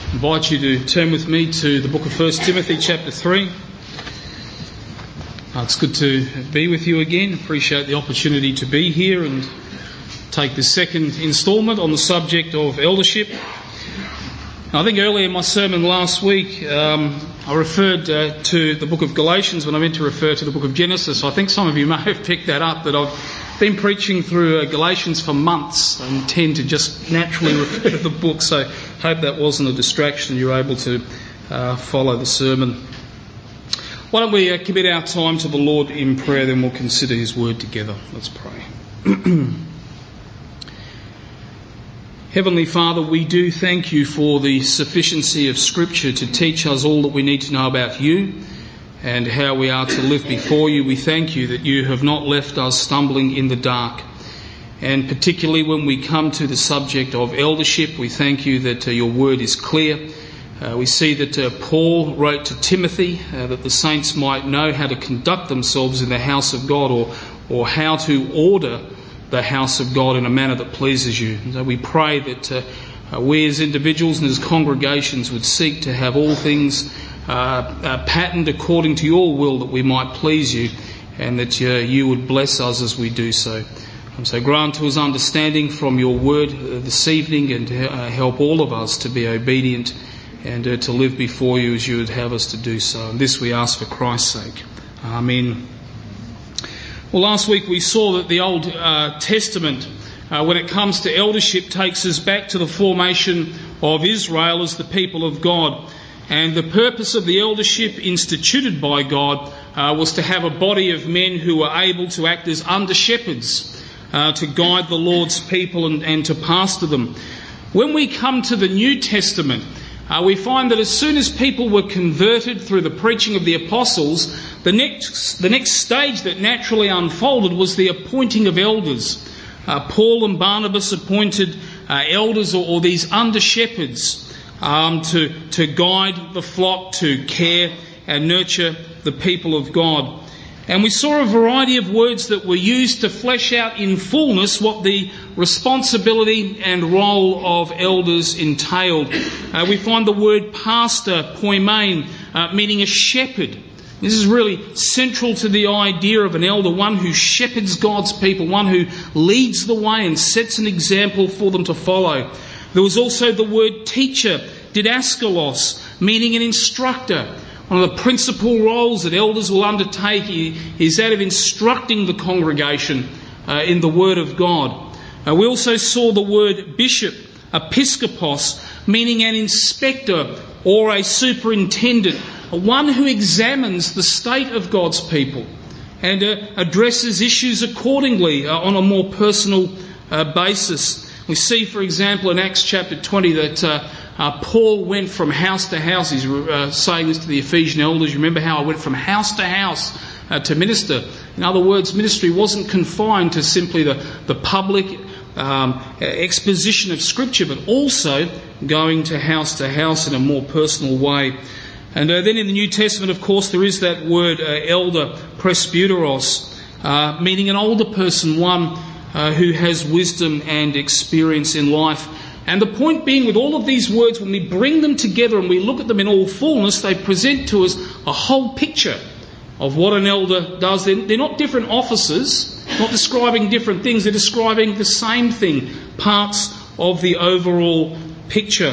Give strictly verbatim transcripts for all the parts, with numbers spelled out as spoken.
I invite you to turn with me to the book of First Timothy chapter three. Uh, it's good to be with you again. Appreciate the opportunity to be here and take the second instalment on the subject of eldership. I think earlier in my sermon last week um, I referred uh, to the book of Galatians when I meant to refer to the book of Genesis. I think some of you may have picked that up, that I've been preaching through uh, Galatians for months and tend to just naturally refer to the book, so hope that wasn't a distraction. You're able to uh, follow the sermon. Why don't we uh, commit our time to the Lord in prayer, then we'll consider His word together. Let's pray. Heavenly Father, we do thank you for the sufficiency of Scripture to teach us all that we need to know about you and how we are to live before you. We thank you that you have not left us stumbling in the dark. And particularly when we come to the subject of eldership, we thank you that uh, your word is clear. Uh, we see that uh, Paul wrote to Timothy uh, that the saints might know how to conduct themselves in the house of God, or, or how to order the house of God in a manner that pleases you. And so we pray that uh, uh, we as individuals and as congregations would seek to have all things uh, uh, patterned according to your will, that we might please you, and that uh, you would bless us as we do so. And so grant to us understanding from your word uh, this evening, and uh, help all of us to be obedient and uh, to live before you as you would have us to do so. And this we ask for Christ's sake. Amen. Well, last week we saw that the Old uh, Testament, uh, when it comes to eldership, takes us back to the formation of Israel as the people of God. And the purpose of the eldership instituted by God uh, was to have a body of men who were able to act as under-shepherds, uh, to guide the Lord's people and, and to pastor them. When we come to the New Testament, Uh, we find that as soon as people were converted through the preaching of the apostles, the next the next stage that naturally unfolded was the appointing of elders. Uh, Paul and Barnabas appointed uh, elders, or, or these under-shepherds, um, to, to guide the flock, to care and nurture the people of God. And we saw a variety of words that were used to flesh out in fullness what the responsibility and role of elders entailed. Uh, we find the word pastor, poimen, uh, meaning a shepherd. This is really central to the idea of an elder, one who shepherds God's people, one who leads the way and sets an example for them to follow. There was also the word teacher, didaskalos, meaning an instructor. One of the principal roles that elders will undertake is that of instructing the congregation uh, in the Word of God. Uh, we also saw the word bishop, episkopos, meaning an inspector or a superintendent, one who examines the state of God's people and uh, addresses issues accordingly uh, on a more personal uh, basis. We see, for example, in Acts chapter twenty that uh, Uh, Paul went from house to house. He's uh, saying this to the Ephesian elders. You remember how I went from house to house uh, to minister. In other words, ministry wasn't confined to simply the, the public um, exposition of Scripture, but also going to house to house in a more personal way. And uh, then in the New Testament, of course, there is that word uh, elder, presbyteros, uh, meaning an older person, one uh, who has wisdom and experience in life. And the point being, with all of these words, when we bring them together and we look at them in all fullness, they present to us a whole picture of what an elder does. They're, they're not different offices, not describing different things, they're describing the same thing, parts of the overall picture.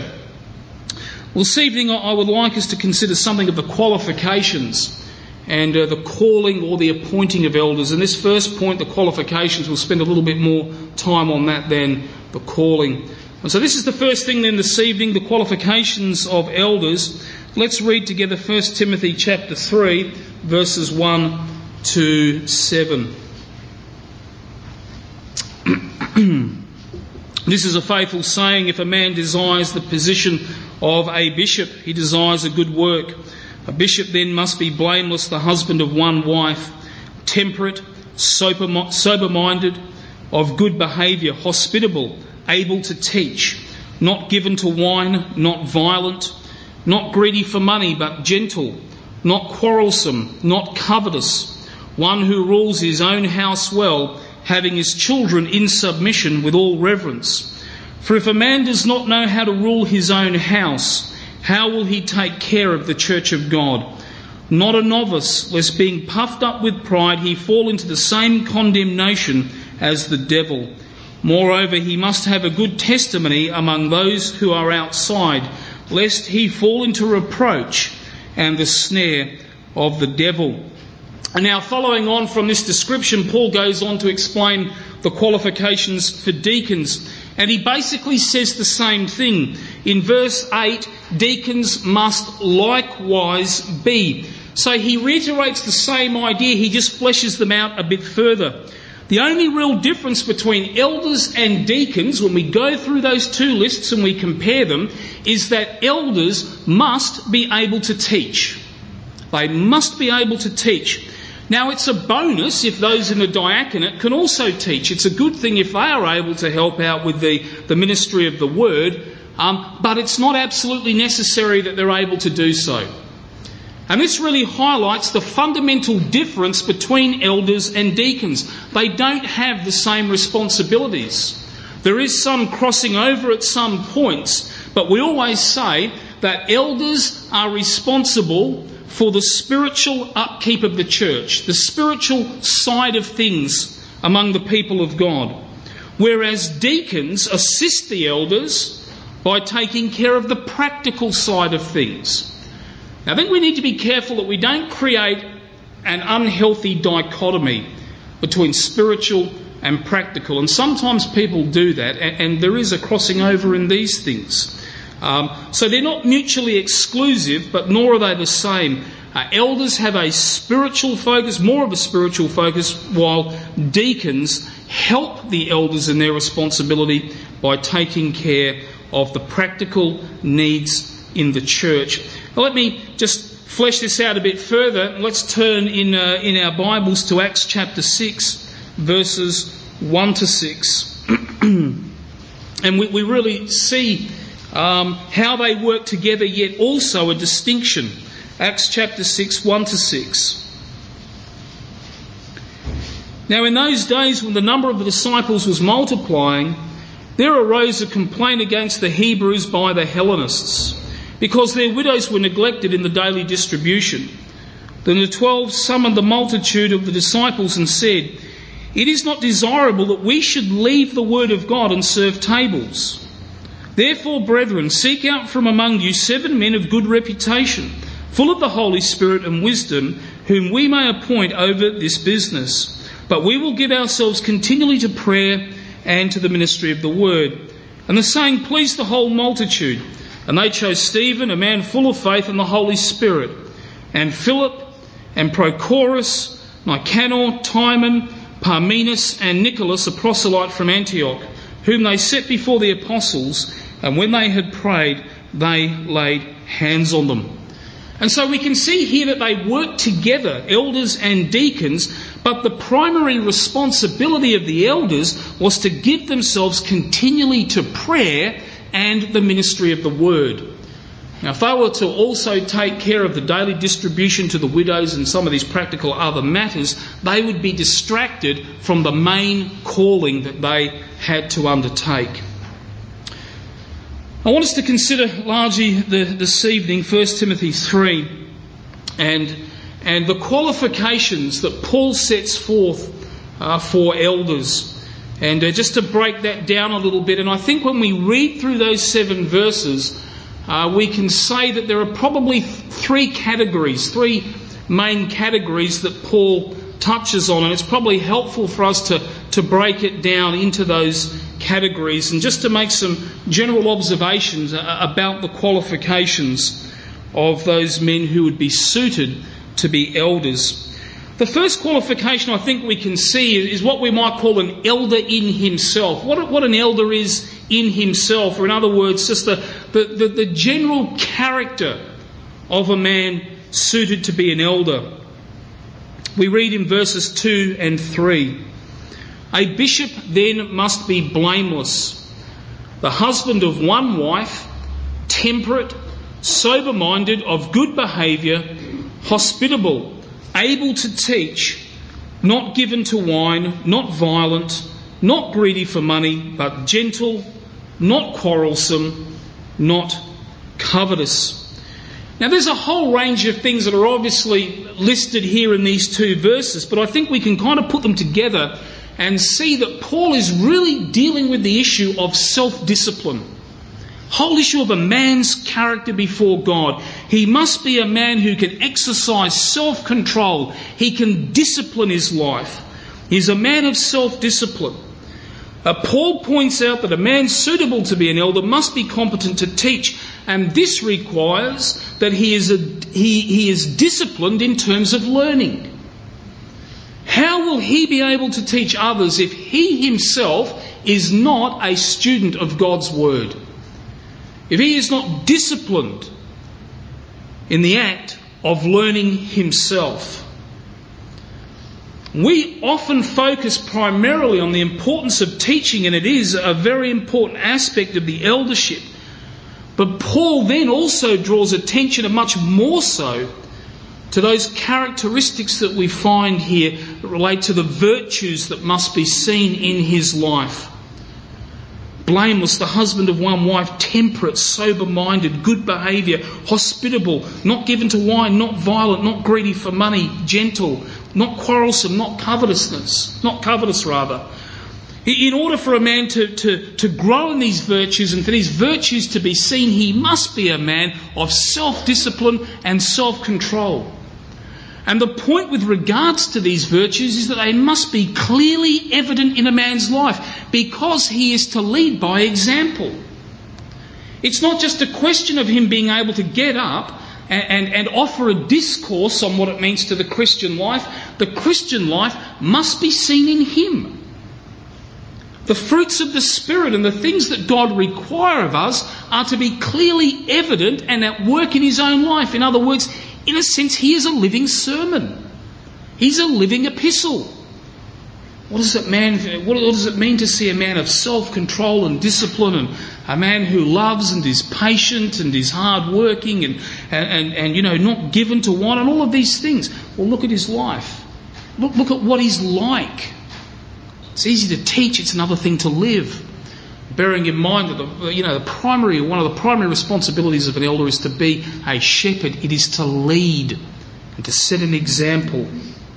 Well, this evening I would like us to consider something of the qualifications and uh, the calling or the appointing of elders. And this first point, the qualifications, we'll spend a little bit more time on that than the calling. And so this is the first thing then this evening, the qualifications of elders. Let's read together First Timothy chapter three, verses one to seven. This is a faithful saying: if a man desires the position of a bishop, he desires a good work. A bishop then must be blameless, the husband of one wife, temperate, sober-minded, of good behaviour, hospitable, able to teach, not given to wine, not violent, not greedy for money, but gentle, not quarrelsome, not covetous, one who rules his own house well, having his children in submission with all reverence. For if a man does not know how to rule his own house, how will he take care of the church of God? Not a novice, lest being puffed up with pride he fall into the same condemnation as the devil. Moreover, he must have a good testimony among those who are outside, lest he fall into reproach and the snare of the devil. And now, following on from this description, Paul goes on to explain the qualifications for deacons. And he basically says the same thing. In verse eight, deacons must likewise be. So he reiterates the same idea, he just fleshes them out a bit further. The only real difference between elders and deacons, when we go through those two lists and we compare them, is that elders must be able to teach. They must be able to teach. Now, it's a bonus if those in the diaconate can also teach. It's a good thing if they are able to help out with the, the ministry of the word, um, but it's not absolutely necessary that they're able to do so. And this really highlights the fundamental difference between elders and deacons. They don't have the same responsibilities. There is some crossing over at some points, but we always say that elders are responsible for the spiritual upkeep of the church, the spiritual side of things among the people of God, whereas deacons assist the elders by taking care of the practical side of things. Now, I think we need to be careful that we don't create an unhealthy dichotomy between spiritual and practical, and sometimes people do that, and, and there is a crossing over in these things. Um, so they're not mutually exclusive, but nor are they the same. Uh, elders have a spiritual focus, more of a spiritual focus, while deacons help the elders in their responsibility by taking care of the practical needs in the church. Now, let me just flesh this out a bit further. Let's turn in uh, in our Bibles to Acts chapter six, verses one to six. And we, we really see Um, how they work together, yet also a distinction. Acts chapter six, one to six. Now, in those days when the number of the disciples was multiplying, there arose a complaint against the Hebrews by the Hellenists, because their widows were neglected in the daily distribution. Then the twelve summoned the multitude of the disciples and said, "It is not desirable that we should leave the word of God and serve tables. Therefore, brethren, seek out from among you seven men of good reputation, full of the Holy Spirit and wisdom, whom we may appoint over this business. But we will give ourselves continually to prayer and to the ministry of the word." And the saying pleased the whole multitude. And they chose Stephen, a man full of faith and the Holy Spirit, and Philip, and Prochorus, Nicanor, Timon, Parmenas, and Nicholas, a proselyte from Antioch, whom they set before the apostles, and when they had prayed, they laid hands on them. And so we can see here that they work together, elders and deacons, but the primary responsibility of the elders was to give themselves continually to prayer and the ministry of the word. Now, if they were to also take care of the daily distribution to the widows and some of these practical other matters, they would be distracted from the main calling that they had to undertake. I want us to consider largely the, this evening First Timothy three and, and the qualifications that Paul sets forth uh, for elders. And uh, just to break that down a little bit, and I think when we read through those seven verses, uh, we can say that there are probably three categories, three main categories that Paul touches on, and it's probably helpful for us to, to break it down into those categories and just to make some general observations about the qualifications of those men who would be suited to be elders. The first qualification I think we can see is what we might call an elder in himself. What, what an elder is in himself, or in other words, just the, the, the, the general character of a man suited to be an elder. We read in verses two and three, "A bishop then must be blameless, the husband of one wife, temperate, sober-minded, of good behaviour, hospitable, able to teach, not given to wine, not violent, not greedy for money, but gentle, not quarrelsome, not covetous. Now there's a whole range of things that are obviously listed here in these two verses, but I think we can kind of put them together and see that Paul is really dealing with the issue of self-discipline. Whole issue of a man's character before God. He must be a man who can exercise self-control. He can discipline his life. He's a man of self-discipline. Uh, Paul points out that a man suitable to be an elder must be competent to teach, and this requires that he is, a, he, he is disciplined in terms of learning. How will he be able to teach others if he himself is not a student of God's Word? If he is not disciplined in the act of learning himself? We often focus primarily on the importance of teaching, and it is a very important aspect of the eldership. But Paul then also draws attention, and much more so, to those characteristics that we find here that relate to the virtues that must be seen in his life. Blameless, the husband of one wife, temperate, sober-minded, good behaviour, hospitable, not given to wine, not violent, not greedy for money, gentle, not quarrelsome, not covetousness, not covetous rather. In order for a man to, to, to grow in these virtues and for these virtues to be seen, he must be a man of self-discipline and self-control. And the point with regards to these virtues is that they must be clearly evident in a man's life because he is to lead by example. It's not just a question of him being able to get up and, and, and offer a discourse on what it means to the Christian life. The Christian life must be seen in him. The fruits of the Spirit and the things that God require of us are to be clearly evident and at work in his own life. In other words, in a sense, he is a living sermon. He's a living epistle. What does it mean, what does it mean to see a man of self-control and discipline, and a man who loves and is patient and is hard-working and, and, and, and you know, not given to wine and all of these things? Well, look at his life. Look, look at what he's like. It's easy to teach, it's another thing to live. Bearing in mind that the, you know, the primary, one of the primary responsibilities of an elder is to be a shepherd. It is to lead and to set an example.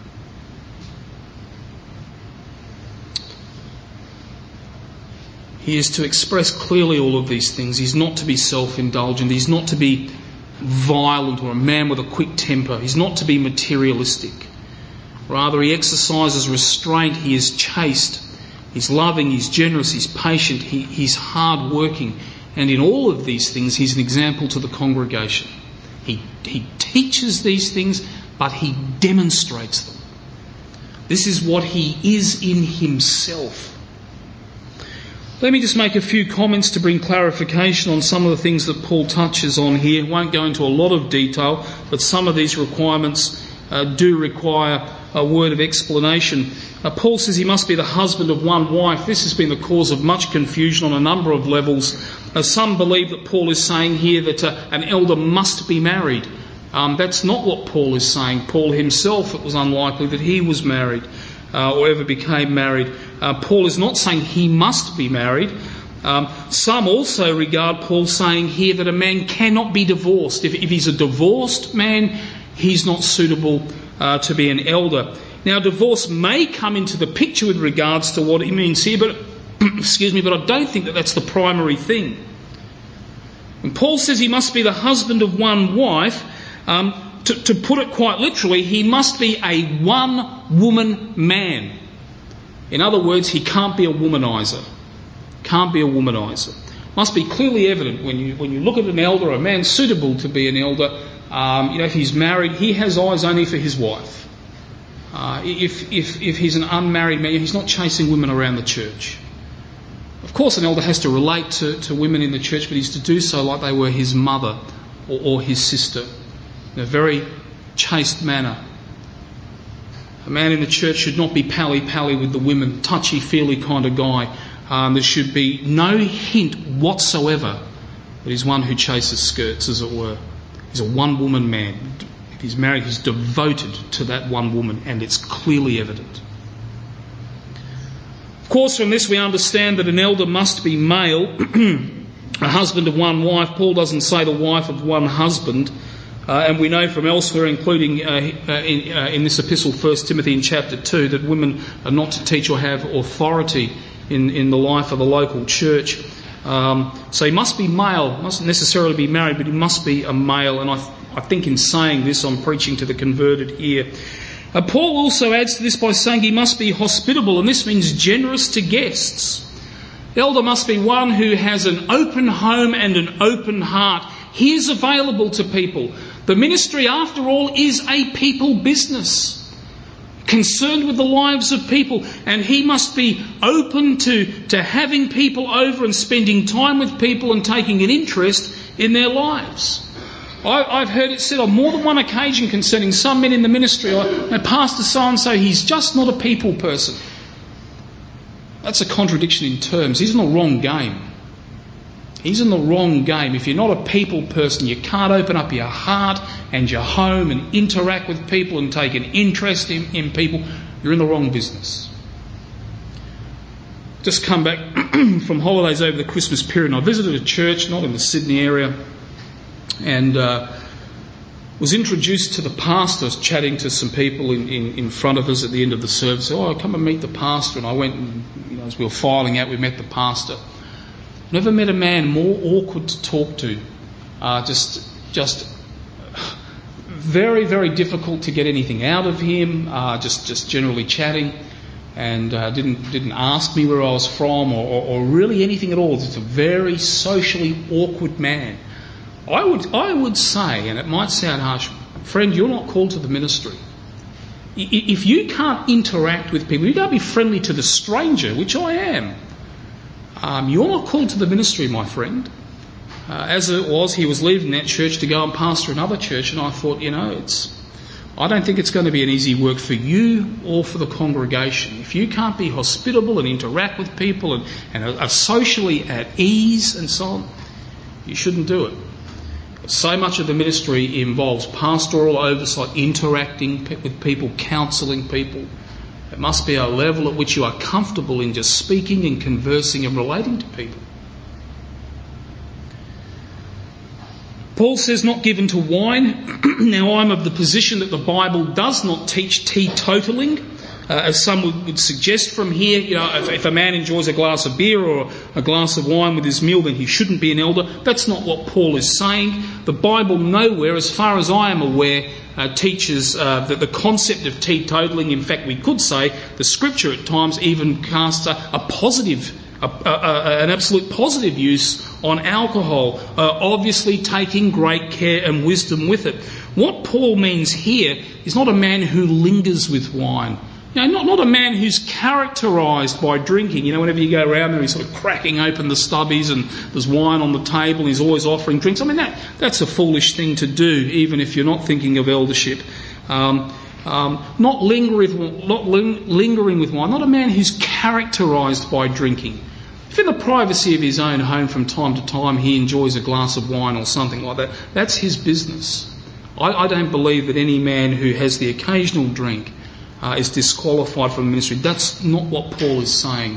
He is to express clearly all of these things. He's not to be self-indulgent. He's not to be violent or a man with a quick temper. He's not to be materialistic. Rather, he exercises restraint. He is chaste. He's loving, he's generous, he's patient, he, he's hard-working. And in all of these things, he's an example to the congregation. He, he teaches these things, but he demonstrates them. This is what he is in himself. Let me just make a few comments to bring clarification on some of the things that Paul touches on here. Won't go into a lot of detail, but some of these requirements uh, do require a word of explanation. Uh, Paul says he must be the husband of one wife. This has been the cause of much confusion on a number of levels. Uh, some believe that Paul is saying here that uh, an elder must be married. Um, that's not what Paul is saying. Paul himself, it was unlikely that he was married uh, or ever became married. Uh, Paul is not saying he must be married. Um, some also regard Paul saying here that a man cannot be divorced. If, if he's a divorced man, he's not suitable uh, to be an elder. Now, divorce may come into the picture with regards to what he means here, but excuse me, but I don't think that that's the primary thing. When Paul says he must be the husband of one wife, um, to, to put it quite literally, he must be a one-woman man. In other words, he can't be a womanizer. Can't be a womanizer. Must be clearly evident when you when you look at an elder, a man suitable to be an elder. Um, you know, if he's married, he has eyes only for his wife. Uh, if, if, if he's an unmarried man, he's not chasing women around the church. Of course, an elder has to relate to, to women in the church, but he's to do so like they were his mother or, or his sister, in a very chaste manner. A man in the church should not be pally-pally with the women, touchy-feely kind of guy. Um, there should be no hint whatsoever that he's one who chases skirts, as it were. He's a one-woman man. If he's married, he's devoted to that one woman, and it's clearly evident. Of course, from this we understand that an elder must be male. a husband of one wife. Paul doesn't say the wife of one husband. Uh, and we know from elsewhere, including uh, uh, in, uh, in this epistle, First Timothy in chapter two, that women are not to teach or have authority in, in the life of the local church. Um, so he must be male, mustn't necessarily be married, but he must be a male. And I, th- I think in saying this, I'm preaching to the converted here. Uh, Paul also adds to this by saying he must be hospitable, and this means generous to guests. The elder must be one who has an open home and an open heart. He is available to people. The ministry, after all, is a people business, concerned with the lives of people, and he must be open to, to having people over and spending time with people and taking an interest in their lives. I, I've heard it said on more than one occasion concerning some men in the ministry, I, Pastor so-and-so, he's just not a people person. That's a contradiction in terms. He's in the wrong game. He's in the wrong game. If you're not a people person, you can't open up your heart and your home and interact with people and take an interest in, in people, you're in the wrong business. Just come back from holidays over the Christmas period, and I visited a church, not in the Sydney area, and uh, was introduced to the pastor. I was chatting to some people in, in, in front of us at the end of the service. Oh, come and meet the pastor. And I went and, you know, as we were filing out, we met the pastor. Never met a man more awkward to talk to. Uh, just, just very, very difficult to get anything out of him. Uh, just, just generally chatting, and uh, didn't, didn't ask me where I was from or, or, or really anything at all. Just a very socially awkward man. I would, I would say, and it might sound harsh, friend, you're not called to the ministry. If you can't interact with people, you can't be friendly to the stranger, which I am. Um, you're not called to the ministry, my friend. Uh, as it was, he was leaving that church to go and pastor another church, and I thought, you know, it's. I don't think it's going to be an easy work for you or for the congregation. If you can't be hospitable and interact with people and, and are, are socially at ease and so on, you shouldn't do it. So much of the ministry involves pastoral oversight, interacting with people, counselling people. It must be a level at which you are comfortable in just speaking and conversing and relating to people. Paul says not given to wine. Now I'm of the position that the Bible does not teach teetotaling. Uh, as some would, would suggest from here, you know, if, if a man enjoys a glass of beer or a glass of wine with his meal, then he shouldn't be an elder. That's not what Paul is saying. The Bible nowhere, as far as I am aware, uh, teaches uh, that the concept of teetotaling. In fact, we could say the Scripture at times even casts a, a positive, a, a, a, an absolute positive use on alcohol, uh, obviously taking great care and wisdom with it. What Paul means here is not a man who lingers with wine. You know, not, not a man who's characterised by drinking. You know, whenever you go around there, he's sort of cracking open the stubbies and there's wine on the table and he's always offering drinks. I mean, that that's a foolish thing to do, even if you're not thinking of eldership. Um, um, not, lingering, not ling- lingering with wine. Not a man who's characterised by drinking. If in the privacy of his own home from time to time he enjoys a glass of wine or something like that, that's his business. I, I don't believe that any man who has the occasional drink Uh, is disqualified from ministry. That's not what Paul is saying.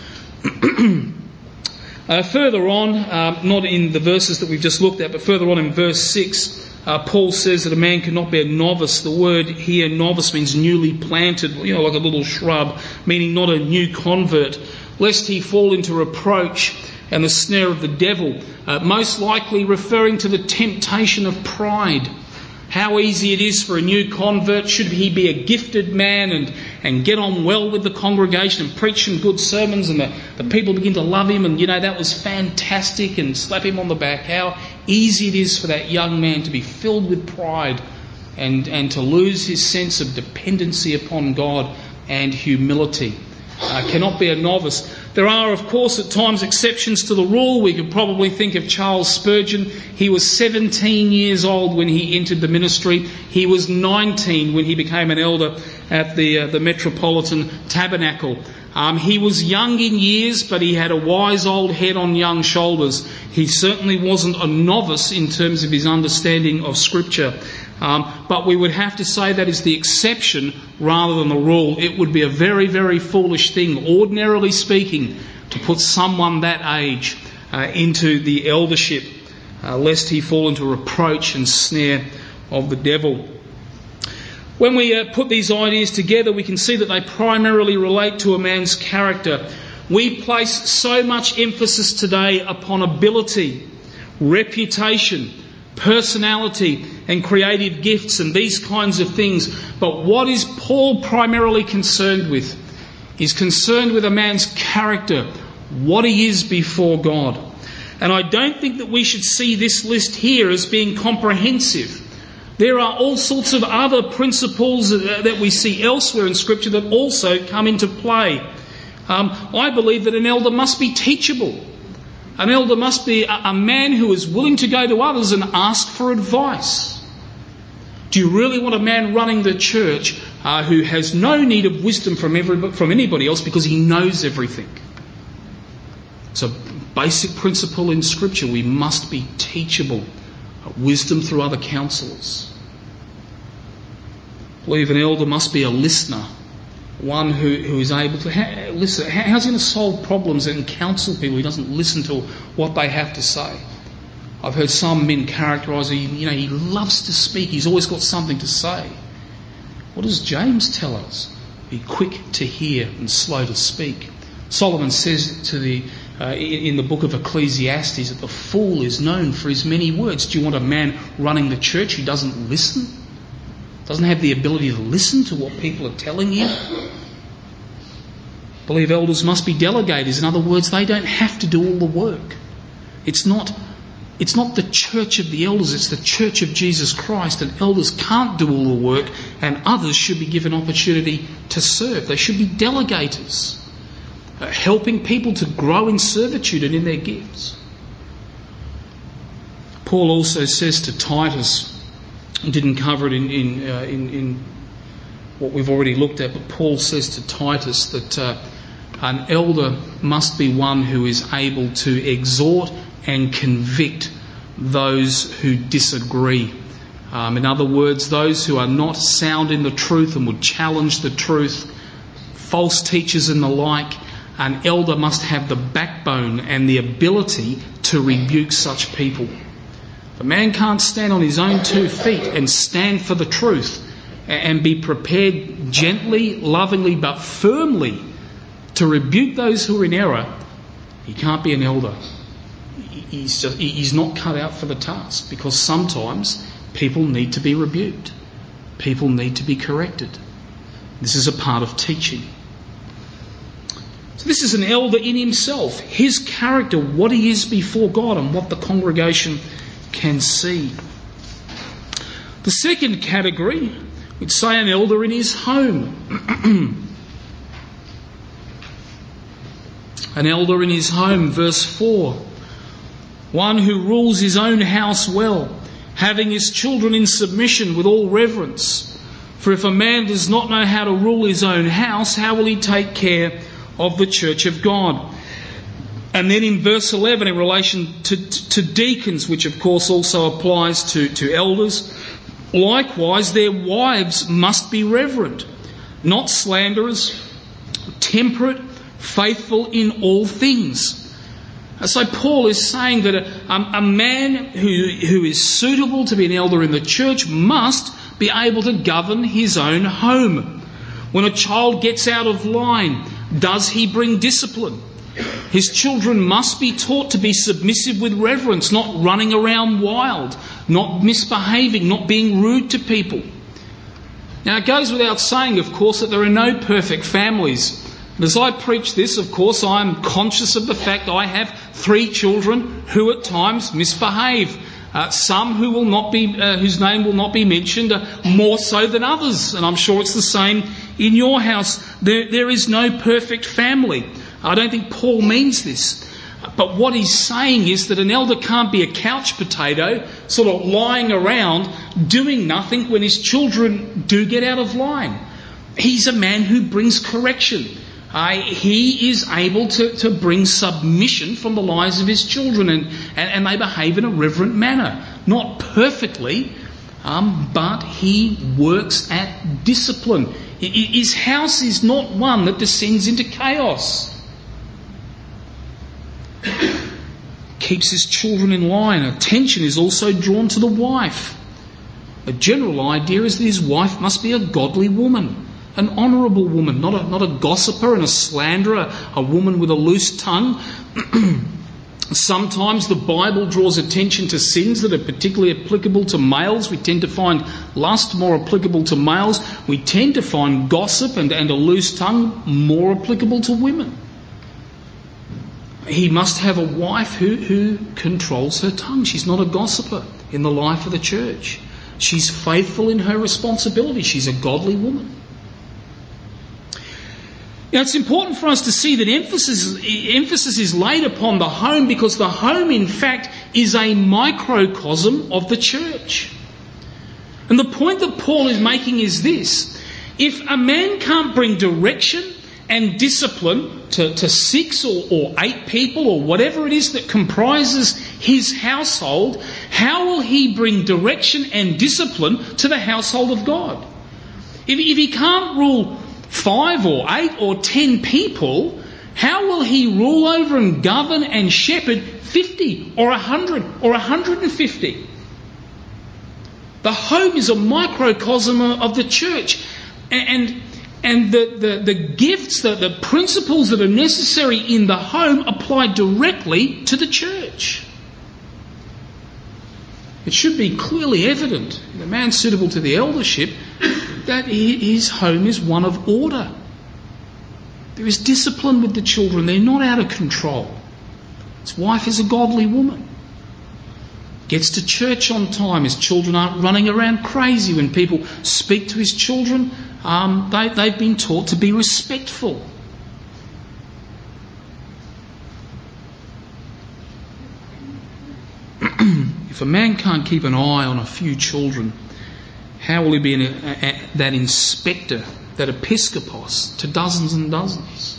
uh, further on, uh, not in the verses that we've just looked at, but further on in verse six, uh, Paul says that a man cannot be a novice. The word here, novice, means newly planted, you know, like a little shrub, meaning not a new convert, lest he fall into reproach and the snare of the devil, uh, most likely referring to the temptation of pride. How easy it is for a new convert, should he be a gifted man and, and get on well with the congregation and preach some good sermons, and the, the people begin to love him and, you know, that was fantastic, and slap him on the back. How easy it is for that young man to be filled with pride and, and to lose his sense of dependency upon God and humility. Uh, cannot be a novice. There are, of course, at times exceptions to the rule. We could probably think of Charles Spurgeon. He was seventeen years old when he entered the ministry. He was nineteen when he became an elder at the uh, the Metropolitan Tabernacle. Um, he was young in years, but he had a wise old head on young shoulders. He certainly wasn't a novice in terms of his understanding of Scripture. Um, but we would have to say that is the exception rather than the rule. It would be a very, very foolish thing, ordinarily speaking, to put someone that age uh, into the eldership, uh, lest he fall into reproach and snare of the devil. When we uh, put these ideas together, we can see that they primarily relate to a man's character. We place so much emphasis today upon ability, reputation, personality and creative gifts and these kinds of things. But what is Paul primarily concerned with? He's concerned with a man's character, what he is before God. And I don't think that we should see this list here as being comprehensive. There are all sorts of other principles that we see elsewhere in Scripture that also come into play. Um, I believe that an elder must be teachable. An elder must be a, a man who is willing to go to others and ask for advice. Do you really want a man running the church uh, who has no need of wisdom from, every, from anybody else because he knows everything? It's a basic principle in Scripture. We must be teachable. Wisdom through other counsellors. I believe an elder must be a listener. One who, who is able to ha- listen. How's he going to solve problems and counsel people? He doesn't listen to what they have to say. I've heard some men characterise him, you know, he loves to speak. He's always got something to say. What does James tell us? Be quick to hear and slow to speak. Solomon says to the uh, in, in the book of Ecclesiastes that the fool is known for his many words. Do you want a man running the church who doesn't listen? Doesn't have the ability to listen to what people are telling you? I believe elders must be delegators. In other words, they don't have to do all the work. It's not, it's not the church of the elders, it's the church of Jesus Christ. And elders can't do all the work, and others should be given opportunity to serve. They should be delegators, uh, helping people to grow in servitude and in their gifts. Paul also says to Titus, didn't cover it in in, uh, in in what we've already looked at, but Paul says to Titus that uh, an elder must be one who is able to exhort and convict those who disagree. Um, in other words, those who are not sound in the truth and would challenge the truth, false teachers and the like. An elder must have the backbone and the ability to rebuke such people. A man can't stand on his own two feet and stand for the truth and be prepared gently, lovingly, but firmly to rebuke those who are in error. He can't be an elder. He's just, he's not cut out for the task, because sometimes people need to be rebuked. People need to be corrected. This is a part of teaching. So this is an elder in himself, his character, what he is before God and what the congregation can see. The second category would say an elder in his home. An elder in his home, verse four. One who rules his own house well, having his children in submission with all reverence. For if a man does not know how to rule his own house, how will he take care of the church of God? And then in verse eleven, in relation to, to deacons, which of course also applies to, to elders, likewise their wives must be reverent, not slanderers, temperate, faithful in all things. So Paul is saying that a, a man who, who is suitable to be an elder in the church must be able to govern his own home. When a child gets out of line, does he bring discipline? His children must be taught to be submissive with reverence, not running around wild, not misbehaving, not being rude to people. Now, it goes without saying, of course, that there are no perfect families. And as I preach this, of course, I'm conscious of the fact I have three children who at times misbehave. Uh, some who will not be, uh, whose name will not be mentioned, uh, more so than others. And I'm sure it's the same in your house. There, there is no perfect family. I don't think Paul means this. But what he's saying is that an elder can't be a couch potato, sort of lying around, doing nothing when his children do get out of line. He's a man who brings correction. Uh, he is able to, to bring submission from the lives of his children, and, and, and they behave in a reverent manner. Not perfectly, um, but he works at discipline. His house is not one that descends into chaos. keeps his children in line. Attention is also drawn to the wife. A general idea is that his wife must be a godly woman, an honourable woman, not a, not a gossiper and a slanderer, a woman with a loose tongue. Sometimes the Bible draws attention to sins that are particularly applicable to males. We tend to find lust more applicable to males. We tend to find gossip and, and a loose tongue more applicable to women. He must have a wife who, who controls her tongue. She's not a gossiper in the life of the church. She's faithful in her responsibility. She's a godly woman. Now, it's important for us to see that emphasis, emphasis is laid upon the home because the home, in fact, is a microcosm of the church. And the point that Paul is making is this. If a man can't bring direction and discipline to, to six or, or eight people or whatever it is that comprises his household, how will he bring direction and discipline to the household of God? If, if he can't rule five or eight or ten people, how will he rule over and govern and shepherd fifty or a hundred or a hundred and fifty? The home is a microcosm of the church, and and the, the, the gifts, the, the principles that are necessary in the home apply directly to the church. It should be clearly evident in a man suitable to the eldership that his home is one of order. There is discipline with the children. They're not out of control. His wife is a godly woman. Gets to church on time. His children aren't running around crazy. When people speak to his children, um, they, they've been taught to be respectful. If a man can't keep an eye on a few children, how will he be an, a, a, that inspector, that episkopos, to dozens and dozens?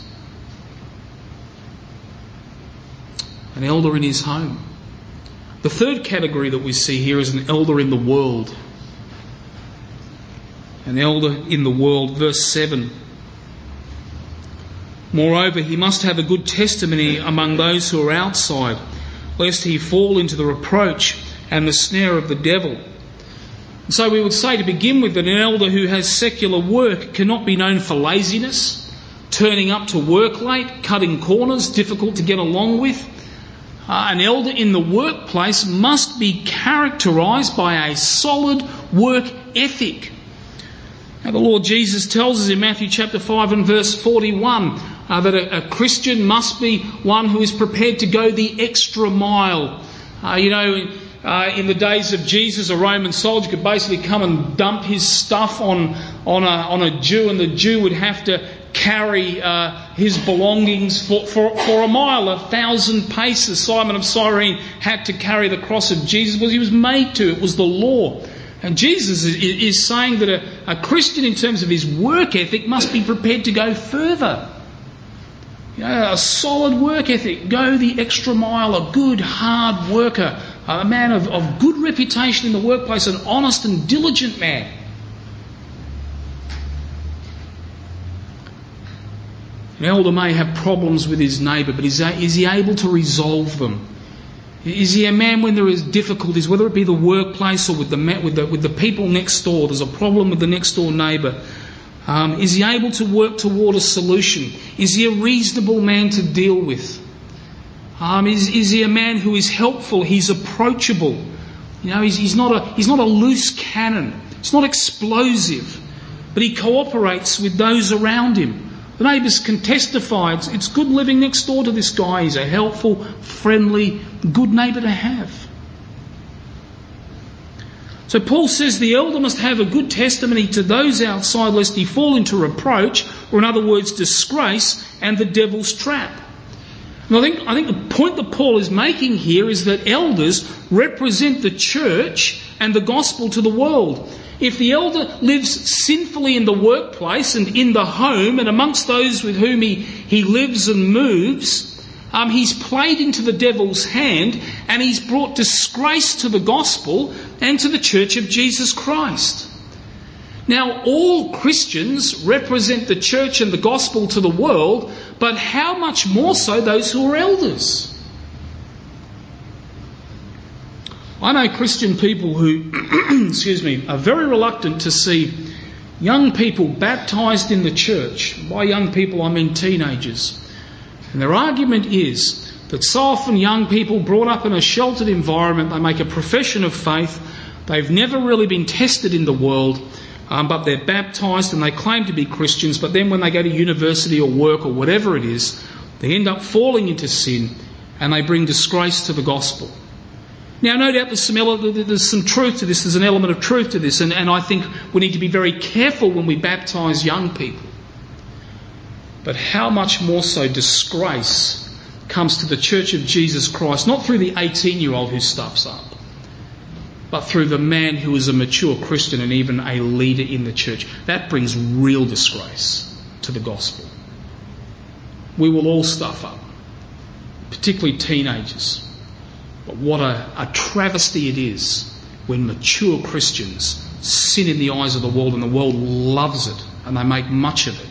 An elder in his home. The third category that we see here is an elder in the world. An elder in the world, verse seven. Moreover, he must have a good testimony among those who are outside, lest he fall into the reproach and the snare of the devil. And so we would say to begin with that an elder who has secular work cannot be known for laziness, turning up to work late, cutting corners, difficult to get along with. Uh, an elder in the workplace must be characterised by a solid work ethic. Now, the Lord Jesus tells us in Matthew chapter five and verse forty-one uh, that a, a Christian must be one who is prepared to go the extra mile. Uh, you know, uh, in the days of Jesus, a Roman soldier could basically come and dump his stuff on on a, on a Jew, and the Jew would have to carry uh, his belongings for, for, for a mile, a thousand paces. Simon of Cyrene had to carry the cross of Jesus because he was made to. It was the law. And Jesus is, is saying that a, a Christian, in terms of his work ethic, must be prepared to go further. You know, a solid work ethic, go the extra mile, a good, hard worker, a man of, of good reputation in the workplace, an honest and diligent man. An elder may have problems with his neighbour, but is, is he able to resolve them? Is he a man when there is difficulties, whether it be the workplace or with the with the, with the people next door? There's a problem with the next door neighbour. Um, is he able to work toward a solution? Is he a reasonable man to deal with? Um, is is he a man who is helpful? He's approachable. You know, he's, he's not a he's not a loose cannon. He's not explosive, but he cooperates with those around him. The neighbours can testify it's, it's good living next door to this guy. He's a helpful, friendly, good neighbour to have. So Paul says the elder must have a good testimony to those outside lest he fall into reproach, or in other words, disgrace and the devil's trap. And I think, I think the point that Paul is making here is that elders represent the church and the gospel to the world. If the elder lives sinfully in the workplace and in the home and amongst those with whom he, he lives and moves, um, he's played into the devil's hand and he's brought disgrace to the gospel and to the church of Jesus Christ. Now, all Christians represent the church and the gospel to the world, but how much more so those who are elders? I know Christian people who, excuse me, are very reluctant to see young people baptised in the church. By young people I mean teenagers. And their argument is that so often young people brought up in a sheltered environment, they make a profession of faith, they've never really been tested in the world, um, but they're baptised and they claim to be Christians, but then when they go to university or work or whatever it is, they end up falling into sin and they bring disgrace to the gospel. Now, no doubt there's some, there's some truth to this, there's an element of truth to this, and, and I think we need to be very careful when we baptise young people. But how much more so disgrace comes to the Church of Jesus Christ, not through the eighteen-year-old who stuffs up, but through the man who is a mature Christian and even a leader in the church. That brings real disgrace to the gospel. We will all stuff up, particularly teenagers. But what a, a travesty it is when mature Christians sin in the eyes of the world and the world loves it and they make much of it.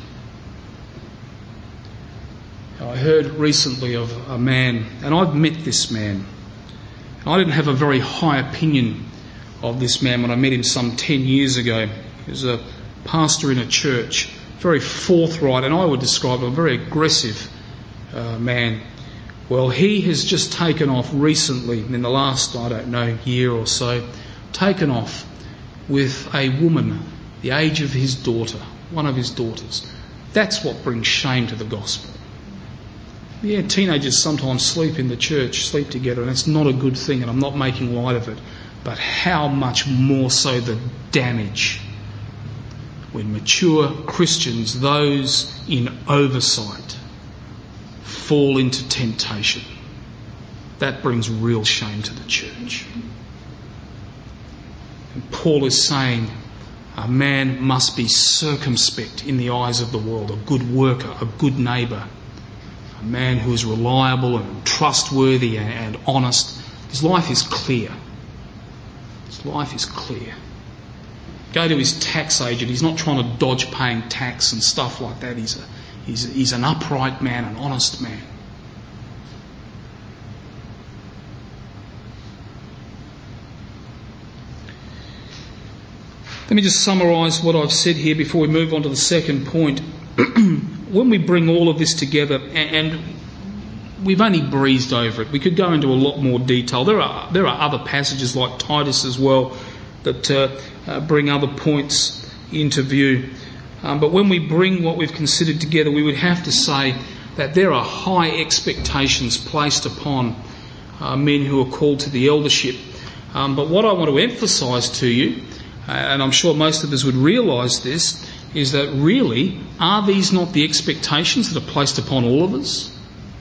I heard recently of a man, and I've met this man. I didn't have a very high opinion of this man when I met him some ten years ago. He was a pastor in a church, very forthright, and I would describe him a very aggressive uh, man. Well, he has just taken off recently, in the last, I don't know, year or so, taken off with a woman, the age of his daughter, one of his daughters. That's what brings shame to the gospel. Yeah, teenagers sometimes sleep in the church, sleep together, and it's not a good thing, and I'm not making light of it. But how much more so the damage when mature Christians, those in oversight, fall into temptation. That brings real shame to the church. And Paul is saying a man must be circumspect in the eyes of the world, a good worker, a good neighbour, a man who is reliable and trustworthy and honest. His life is clear. His life is clear. Go to his tax agent. He's not trying to dodge paying tax and stuff like that. He's a, he's, he's an upright man, an honest man. Let me just summarise what I've said here before we move on to the second point. When we bring all of this together, and we've only breezed over it, we could go into a lot more detail. There are there are other passages like Titus as well that uh, uh, bring other points into view. Um, but when we bring what we've considered together, we would have to say that there are high expectations placed upon uh, men who are called to the eldership. Um, but what I want to emphasise to you, uh, and I'm sure most of us would realise this, is that really, are these not the expectations that are placed upon all of us?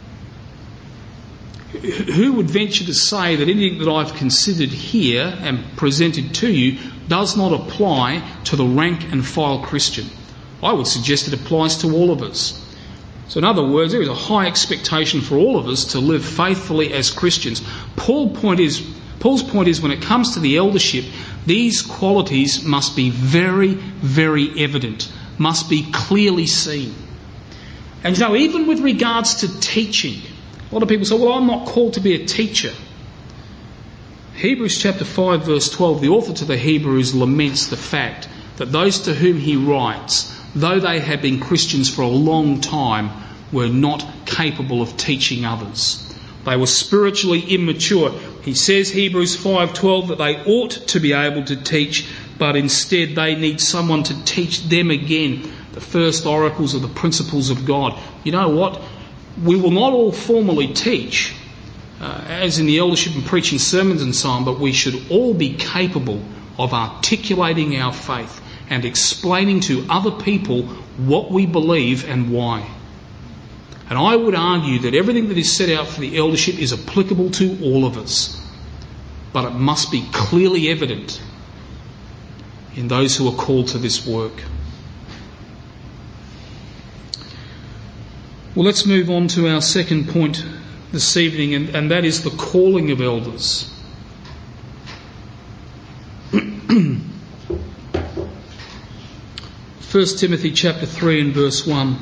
Who would venture to say that anything that I've considered here and presented to you does not apply to the rank and file Christian? I would suggest it applies to all of us. So in other words, there is a high expectation for all of us to live faithfully as Christians. Paul's point is, Paul's point is when it comes to the eldership, these qualities must be very, very evident, must be clearly seen. And you know, even with regards to teaching, a lot of people say, well, I'm not called to be a teacher. Hebrews chapter five verse twelve, the author to the Hebrews laments the fact that those to whom he writes, though they had been Christians for a long time, were not capable of teaching others. They were spiritually immature. He says, Hebrews five twelve, that they ought to be able to teach, but instead they need someone to teach them again the first oracles of the principles of God. You know what? We will not all formally teach, uh, as in the eldership and preaching sermons and so on, but we should all be capable of articulating our faith and explaining to other people what we believe and why. And I would argue that everything that is set out for the eldership is applicable to all of us. But it must be clearly evident in those who are called to this work. Well, let's move on to our second point this evening, and, and that is the calling of elders. First Timothy chapter three and verse one.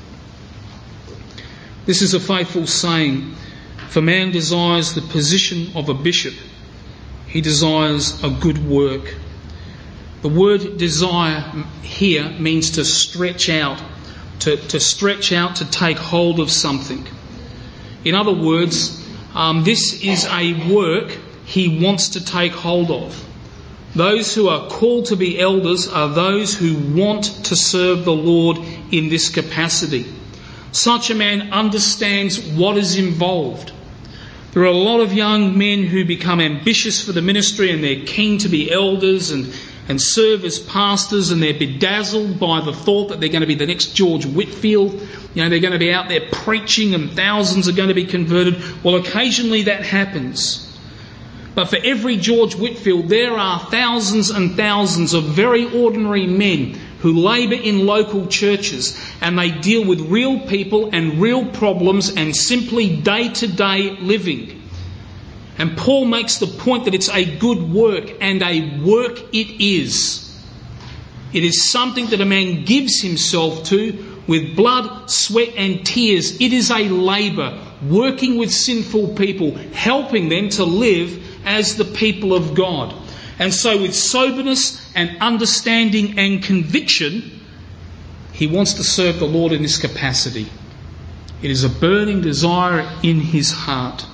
This is a faithful saying, for man desires the position of a bishop. He desires a good work. The word desire here means to stretch out, to, to stretch out, to take hold of something. In other words, um, this is a work he wants to take hold of. Those who are called to be elders are those who want to serve the Lord in this capacity. Such a man understands what is involved. There are a lot of young men who become ambitious for the ministry and they're keen to be elders and, and serve as pastors, and they're bedazzled by the thought that they're going to be the next George Whitefield. You know, they're going to be out there preaching and thousands are going to be converted. Well, occasionally that happens. But for every George Whitefield, there are thousands and thousands of very ordinary men who labour in local churches, and they deal with real people and real problems and simply day-to-day living. And Paul makes the point that it's a good work, and a work it is. It is something that a man gives himself to with blood, sweat and tears. It is a labour, working with sinful people, helping them to live as the people of God. And so with soberness and understanding and conviction, he wants to serve the Lord in this capacity. It is a burning desire in his heart.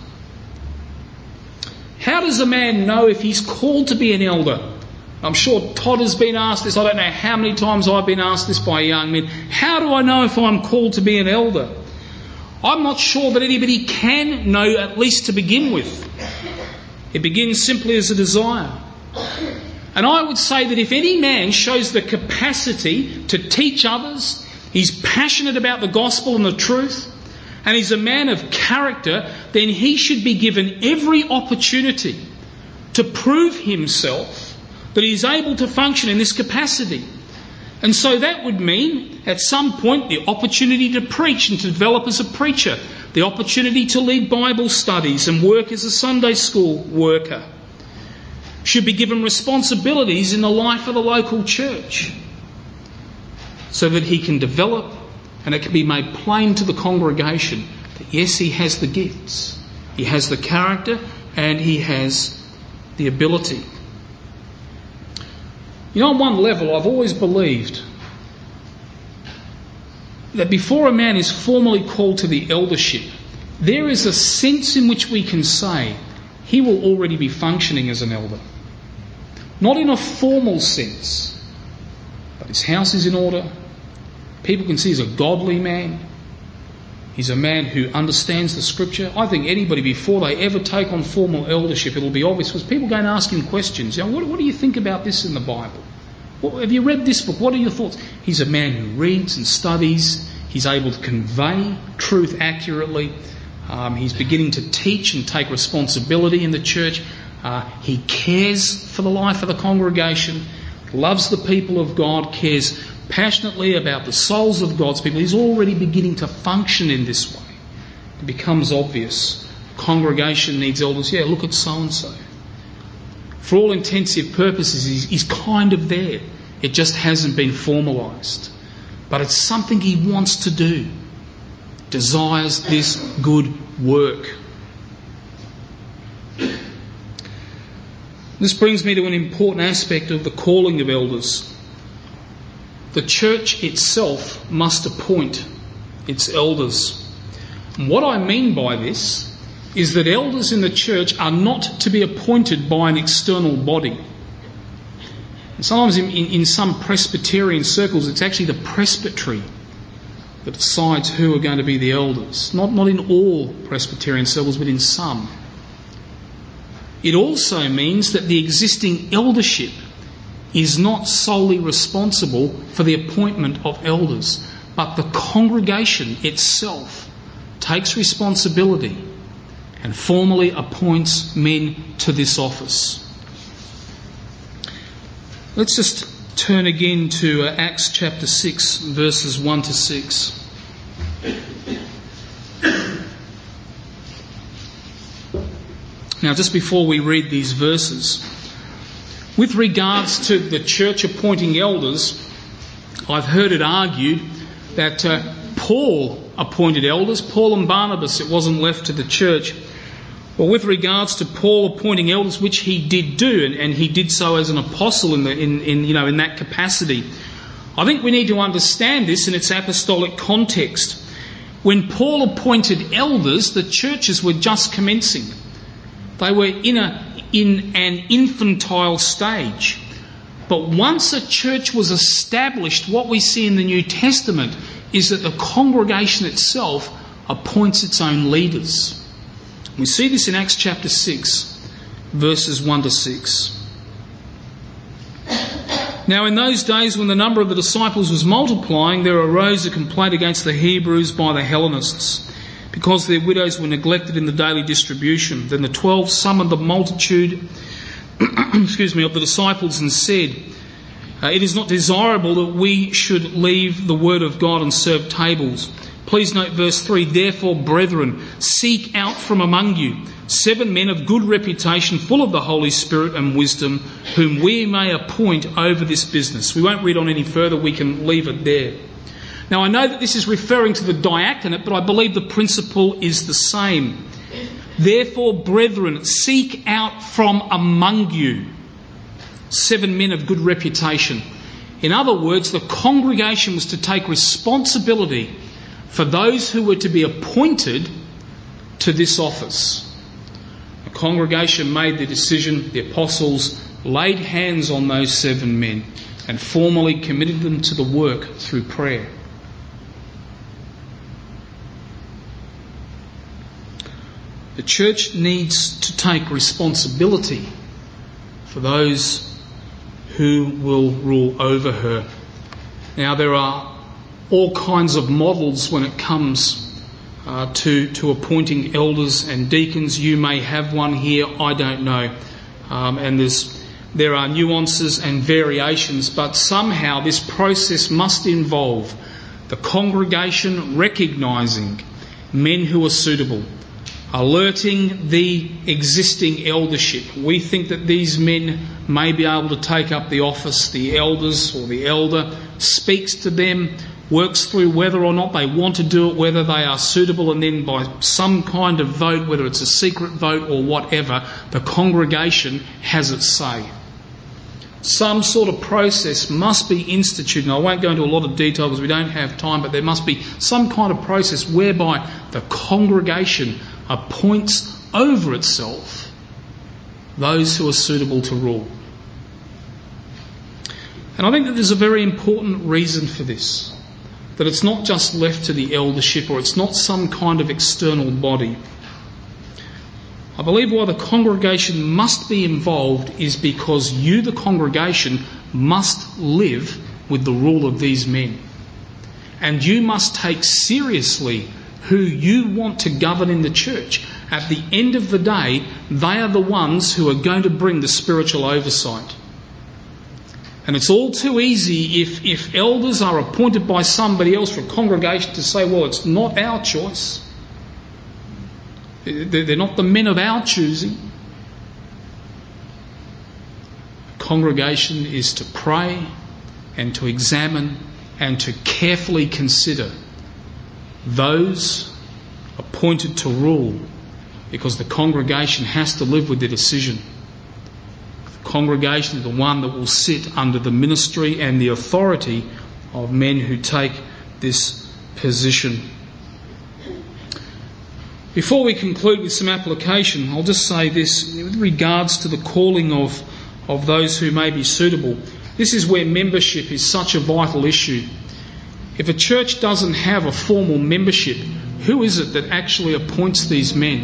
How does a man know if he's called to be an elder? I'm sure Todd has been asked this. I don't know how many times I've been asked this by young men. How do I know if I'm called to be an elder? I'm not sure that anybody can know, at least to begin with. It begins simply as a desire. And I would say that if any man shows the capacity to teach others, he's passionate about the gospel and the truth, and he's a man of character, then he should be given every opportunity to prove himself that he's able to function in this capacity. And so that would mean, at some point, the opportunity to preach and to develop as a preacher, the opportunity to lead Bible studies and work as a Sunday school worker, should be given responsibilities in the life of the local church so that he can develop and it can be made plain to the congregation that yes, he has the gifts, he has the character and he has the ability. You know, on one level, I've always believed that before a man is formally called to the eldership, there is a sense in which we can say he will already be functioning as an elder. Not in a formal sense, but his house is in order. People can see he's a godly man. He's a man who understands the scripture. I think anybody, before they ever take on formal eldership, it'll be obvious because people go and ask him questions. You know, what, what do you think about this in the Bible? What, have you read this book? What are your thoughts? He's a man who reads and studies. He's able to convey truth accurately. Um, he's beginning to teach and take responsibility in the church. Uh, he cares for the life of the congregation, loves the people of God, cares passionately about the souls of God's people. He's already beginning to function in this way. It becomes obvious. The congregation needs elders. Yeah, look at so-and-so. For all intensive purposes, he's, he's kind of there. It just hasn't been formalised. But it's something he wants to do. Desires this good work. This brings me to an important aspect of the calling of elders. The church itself must appoint its elders. And what I mean by this is that elders in the church are not to be appointed by an external body. And sometimes in, in, in some Presbyterian circles, it's actually the presbytery that decides who are going to be the elders. Not, not in all Presbyterian circles, but in some. It also means that the existing eldership is not solely responsible for the appointment of elders, but the congregation itself takes responsibility and formally appoints men to this office. Let's just turn again to uh, Acts chapter six, verses one to six. Now, just before we read these verses, with regards to the church appointing elders, I've heard it argued that uh, Paul appointed elders. Paul and Barnabas, it wasn't left to the church. Well, with regards to Paul appointing elders, which he did do, and, and he did so as an apostle in, the, in, in, you know, in that capacity, I think we need to understand this in its apostolic context. When Paul appointed elders, the churches were just commencing. They were in, a, in an infantile stage. But once a church was established, what we see in the New Testament is that the congregation itself appoints its own leaders. We see this in Acts chapter six, verses one to six. Now in those days when the number of the disciples was multiplying, there arose a complaint against the Hebrews by the Hellenists, because their widows were neglected in the daily distribution. Then the twelve summoned the multitude excuse me, of the disciples and said, uh, It is not desirable that we should leave the word of God and serve tables. Please note verse three, Therefore, brethren, seek out from among you seven men of good reputation, full of the Holy Spirit and wisdom, whom we may appoint over this business. We won't read on any further, we can leave it there. Now I know that this is referring to the diaconate, but I believe the principle is the same. Therefore, brethren, seek out from among you seven men of good reputation. In other words, the congregation was to take responsibility for those who were to be appointed to this office. The congregation made the decision, the apostles laid hands on those seven men and formally committed them to the work through prayer. The church needs to take responsibility for those who will rule over her. Now, there are all kinds of models when it comes uh, to, to appointing elders and deacons. You may have one here, I don't know. Um, and there's, there are nuances and variations, but somehow this process must involve the congregation recognising men who are suitable, alerting the existing eldership. We think that these men may be able to take up the office. The elders or the elder speaks to them, works through whether or not they want to do it, whether they are suitable, and then by some kind of vote, whether it's a secret vote or whatever, the congregation has its say. Some sort of process must be instituted, and I won't go into a lot of detail because we don't have time, but there must be some kind of process whereby the congregation appoints over itself those who are suitable to rule. And I think that there's a very important reason for this, that it's not just left to the eldership, or it's not some kind of external body. I believe why the congregation must be involved is because you, the congregation, must live with the rule of these men. And you must take seriously who you want to govern in the church. At the end of the day, they are the ones who are going to bring the spiritual oversight. And it's all too easy if, if elders are appointed by somebody else for a congregation to say, well, it's not our choice. They're not the men of our choosing. The congregation is to pray and to examine and to carefully consider those appointed to rule, because the congregation has to live with the decision. The congregation is the one that will sit under the ministry and the authority of men who take this position. Before we conclude with some application, I'll just say this with regards to the calling of, of those who may be suitable. This is where membership is such a vital issue. If a church doesn't have a formal membership, who is it that actually appoints these men?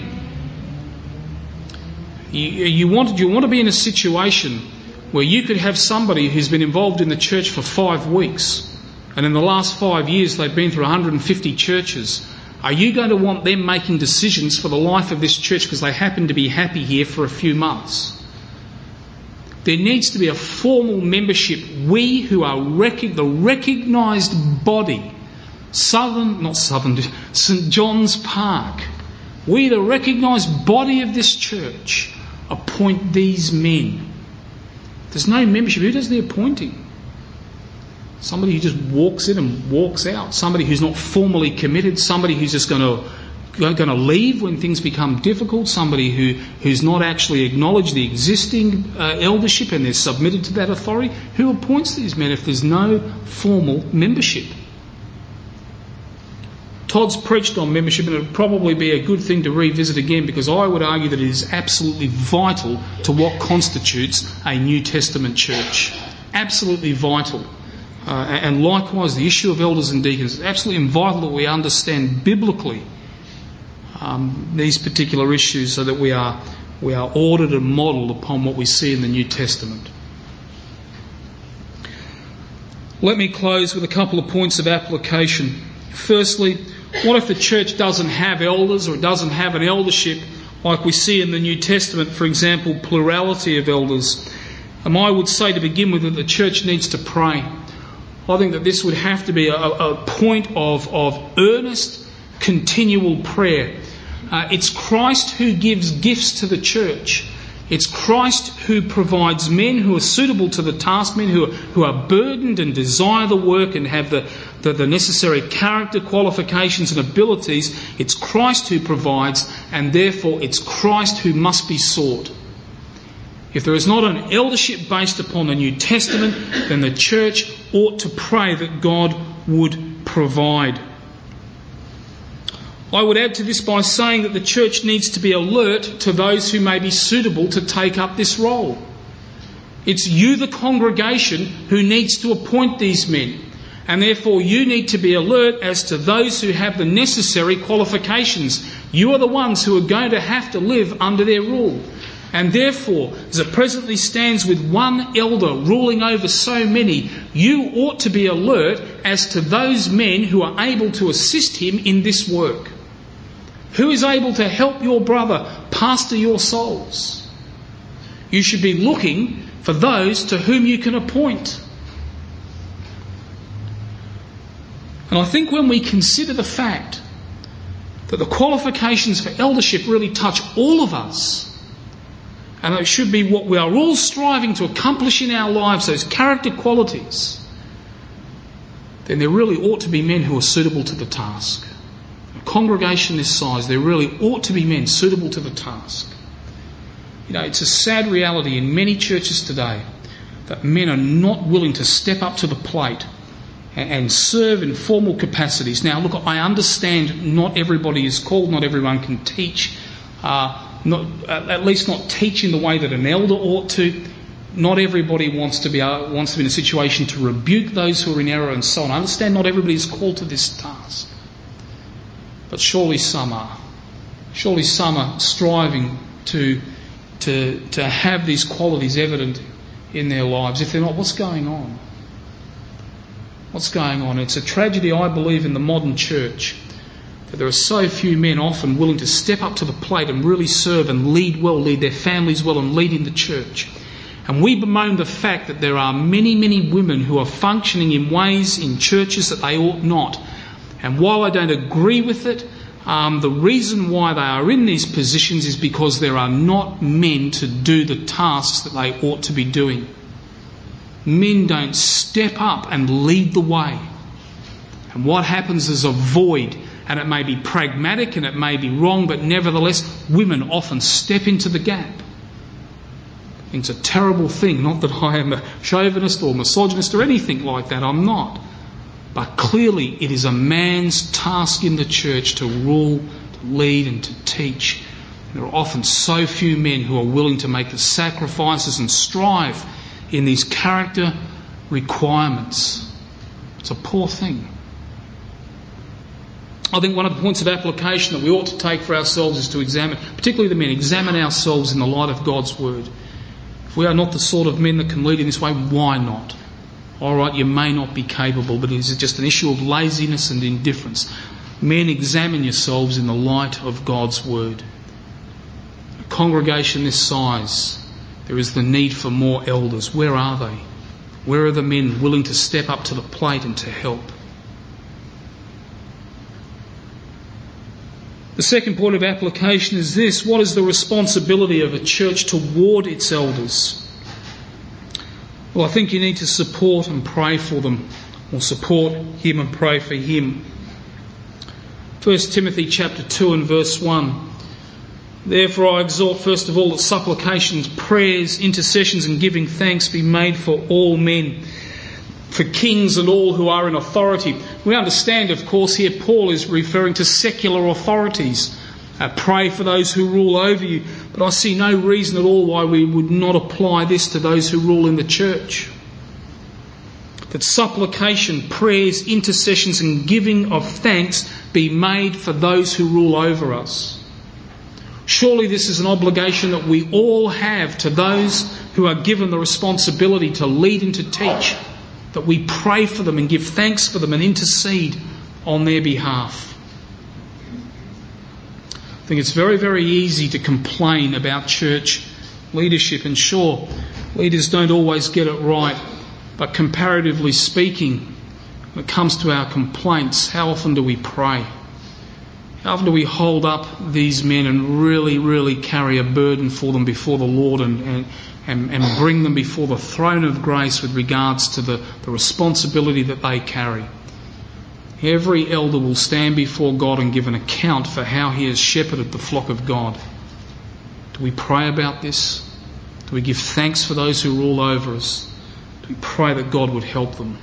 You, you, want, you want to be in a situation where you could have somebody who's been involved in the church for five weeks, and in the last five years they've been through one hundred fifty churches. Are you going to want them making decisions for the life of this church because they happen to be happy here for a few months? There needs to be a formal membership. We who are rec- the recognised body, Southern, not Southern, St John's Park, we the recognised body of this church appoint these men. There's no membership. Who does the appointing? Somebody who just walks in and walks out. Somebody who's not formally committed. Somebody who's just going to going to leave when things become difficult, somebody who, who's not actually acknowledged the existing uh, eldership and they're submitted to that authority? Who appoints these men if there's no formal membership? Todd's preached on membership, and it would probably be a good thing to revisit again, because I would argue that it is absolutely vital to what constitutes a New Testament church. Absolutely vital. Uh, and likewise, the issue of elders and deacons is absolutely vital that we understand biblically um, these particular issues, so that we are we are ordered and modelled upon what we see in the New Testament. Let me close with a couple of points of application. Firstly, what if the church doesn't have elders, or it doesn't have an eldership like we see in the New Testament, for example, plurality of elders? And I would say to begin with that the church needs to pray. I think that this would have to be a, a point of, of earnest, continual prayer. Uh, it's Christ who gives gifts to the church. It's Christ who provides men who are suitable to the task, men who are, who are burdened and desire the work and have the, the, the necessary character, qualifications and abilities. It's Christ who provides, and therefore it's Christ who must be sought. If there is not an eldership based upon the New Testament, then the church ought to pray that God would provide. I would add to this by saying that the church needs to be alert to those who may be suitable to take up this role. It's you, the congregation, who needs to appoint these men, and therefore you need to be alert as to those who have the necessary qualifications. You are the ones who are going to have to live under their rule. And therefore, as it presently stands with one elder ruling over so many, you ought to be alert as to those men who are able to assist him in this work. Who is able to help your brother pastor your souls? You should be looking for those to whom you can appoint. And I think when we consider the fact that the qualifications for eldership really touch all of us, and it should be what we are all striving to accomplish in our lives, those character qualities, then there really ought to be men who are suitable to the task. A congregation this size, there really ought to be men suitable to the task. You know, it's a sad reality in many churches today that men are not willing to step up to the plate and, and serve in formal capacities. Now, look, I understand not everybody is called, not everyone can teach, uh, not at least not teach in the way that an elder ought to. Not everybody wants to be uh, wants to be in a situation to rebuke those who are in error and so on. I understand not everybody is called to this task. But surely some are. Surely some are striving to, to, to have these qualities evident in their lives. If they're not, what's going on? What's going on? It's a tragedy, I believe, in the modern church that there are so few men often willing to step up to the plate and really serve and lead well, lead their families well and lead in the church. And we bemoan the fact that there are many, many women who are functioning in ways in churches that they ought not. And while I don't agree with it, um, the reason why they are in these positions is because there are not men to do the tasks that they ought to be doing. Men don't step up and lead the way. And what happens is a void, and it may be pragmatic and it may be wrong, but nevertheless, women often step into the gap. It's a terrible thing. Not that I am a chauvinist or misogynist or anything like that. I'm not. But clearly it is a man's task in the church to rule, to lead and to teach. And there are often so few men who are willing to make the sacrifices and strive in these character requirements. It's a poor thing. I think one of the points of application that we ought to take for ourselves is to examine, particularly the men, examine ourselves in the light of God's word. If we are not the sort of men that can lead in this way, why not? All right, you may not be capable, but it is just an issue of laziness and indifference. Men, examine yourselves in the light of God's word. A congregation this size, there is the need for more elders. Where are they? Where are the men willing to step up to the plate and to help? The second point of application is this: what is the responsibility of a church toward its elders? Well, I think you need to support and pray for them, or support him and pray for him. First Timothy chapter two and verse one. Therefore I exhort first of all that supplications, prayers, intercessions and giving thanks be made for all men, for kings and all who are in authority. We understand, of course, here Paul is referring to secular authorities. Uh, pray for those who rule over you. But I see no reason at all why we would not apply this to those who rule in the church. That supplication, prayers, intercessions and giving of thanks be made for those who rule over us. Surely this is an obligation that we all have to those who are given the responsibility to lead and to teach, that we pray for them and give thanks for them and intercede on their behalf. I think it's very, very easy to complain about church leadership, and sure, leaders don't always get it right, but comparatively speaking, when it comes to our complaints, how often do we pray? How often do we hold up these men and really, really carry a burden for them before the Lord and, and, and, and bring them before the throne of grace with regards to the, the responsibility that they carry? Every elder will stand before God and give an account for how he has shepherded the flock of God. Do we pray about this? Do we give thanks for those who rule over us? Do we pray that God would help them?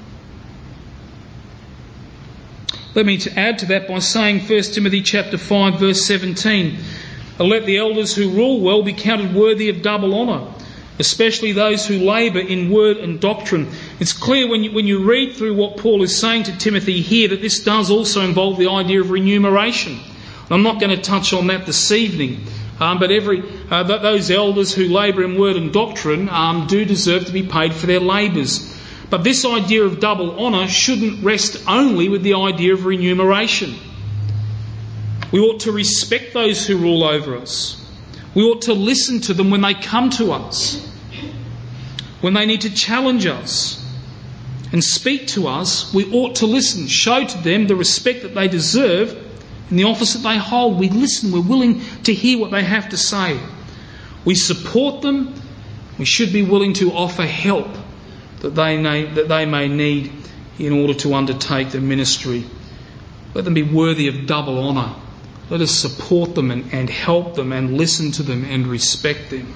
Let me to add to that by saying First Timothy chapter five verse seventeen, let the elders who rule well be counted worthy of double honour, especially those who labour in word and doctrine. It's clear when you, when you read through what Paul is saying to Timothy here that this does also involve the idea of remuneration. I'm not going to touch on that this evening, um, but every uh, those elders who labour in word and doctrine um, do deserve to be paid for their labours. But this idea of double honour shouldn't rest only with the idea of remuneration. We ought to respect those who rule over us. We ought to listen to them when they come to us, when they need to challenge us and speak to us. We ought to listen, show to them the respect that they deserve in the office that they hold. We listen, we're willing to hear what they have to say. We support them. We should be willing to offer help that they may, that they may need in order to undertake the ministry. Let them be worthy of double honour. Let us support them and, and help them and listen to them and respect them.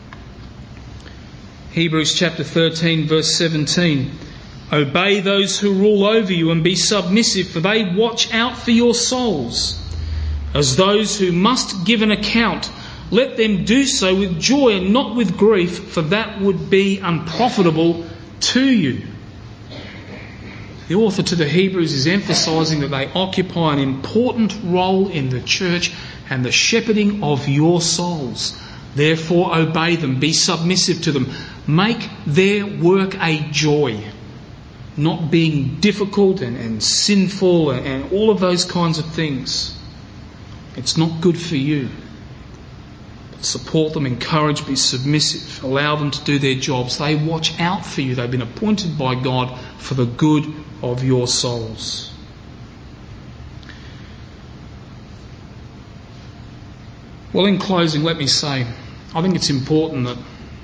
Hebrews chapter thirteen verse seventeen. Obey those who rule over you and be submissive, for they watch out for your souls, as those who must give an account. Let them do so with joy and not with grief, for that would be unprofitable to you. The author to the Hebrews is emphasising that they occupy an important role in the church and the shepherding of your souls. Therefore obey them, be submissive to them. Make their work a joy, not being difficult and, and sinful and, and all of those kinds of things. It's not good for you. Support them, encourage, be submissive, allow them to do their jobs. They watch out for you. They've been appointed by God for the good of your souls. Well, in closing, let me say, I think it's important that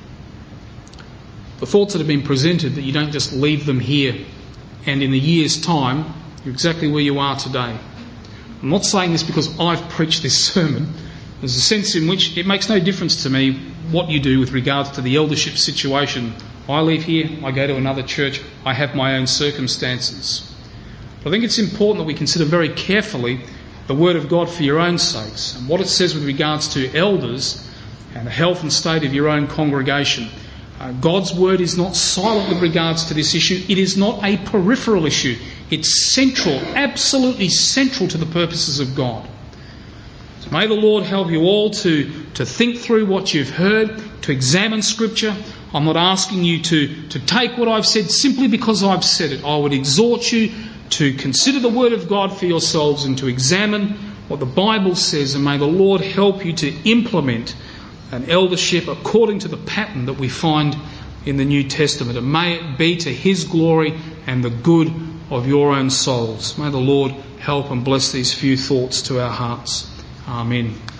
the thoughts that have been presented, that you don't just leave them here and in a year's time, you're exactly where you are today. I'm not saying this because I've preached this sermon. There's a sense in which it makes no difference to me what you do with regards to the eldership situation. I leave here, I go to another church, I have my own circumstances. But I think it's important that we consider very carefully the Word of God for your own sakes and what it says with regards to elders and the health and state of your own congregation. Uh, God's Word is not silent with regards to this issue. It is not a peripheral issue. It's central, absolutely central to the purposes of God. So may the Lord help you all to, to think through what you've heard, to examine Scripture. I'm not asking you to, to take what I've said simply because I've said it. I would exhort you to consider the Word of God for yourselves and to examine what the Bible says, and may the Lord help you to implement an eldership according to the pattern that we find in the New Testament. And may it be to His glory and the good of your own souls. May the Lord help and bless these few thoughts to our hearts. Amen.